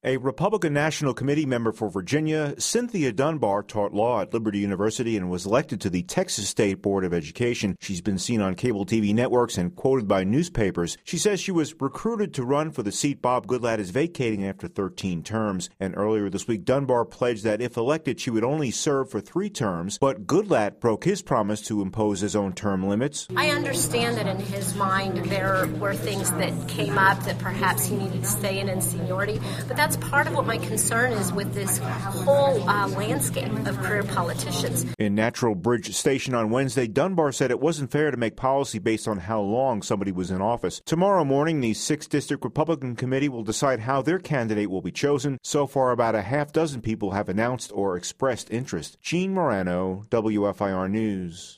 A Republican National Committee member for Virginia, Cynthia Dunbar, taught law at Liberty University and was elected to the Texas State Board of Education. She's been seen on cable TV networks and quoted by newspapers. She says she was recruited to run for the seat Bob Goodlatte is vacating after 13 terms. And earlier this week, Dunbar pledged that if elected, she would only serve for 3 terms. But Goodlatte broke his promise to impose his own term limits. I understand that in his mind there were things that came up that perhaps he needed to stay in seniority, but that's part of what my concern is with this whole landscape of career politicians. In Natural Bridge Station on Wednesday, Dunbar said it wasn't fair to make policy based on how long somebody was in office. Tomorrow morning, the 6th District Republican Committee will decide how their candidate will be chosen. So far, about a half dozen people have announced or expressed interest. Gene Morano, WFIR News.